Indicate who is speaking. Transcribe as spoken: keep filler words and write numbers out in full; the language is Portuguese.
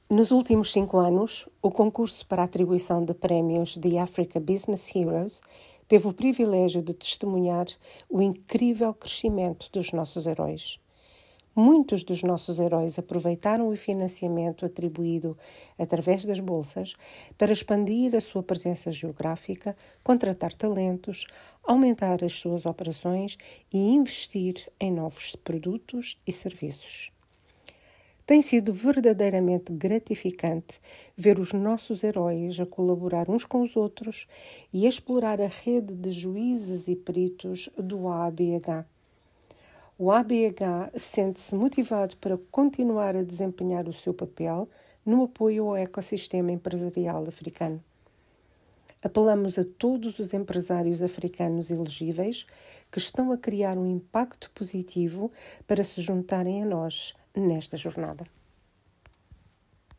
Speaker 1: Nos últimos cinco anos, o concurso para a atribuição de prémios The Africa Business Heroes teve o privilégio de testemunhar o incrível crescimento dos nossos heróis. Muitos dos nossos heróis aproveitaram o financiamento atribuído através das bolsas para expandir a sua presença geográfica, contratar talentos, aumentar as suas operações e investir em novos produtos e serviços. Tem sido verdadeiramente gratificante ver os nossos heróis a colaborar uns com os outros e a explorar a rede de juízes e peritos do A B H. O A B H sente-se motivado para continuar a desempenhar o seu papel no apoio ao ecossistema empresarial africano. Apelamos a todos os empresários africanos elegíveis que estão a criar um impacto positivo para se juntarem a nós nesta jornada.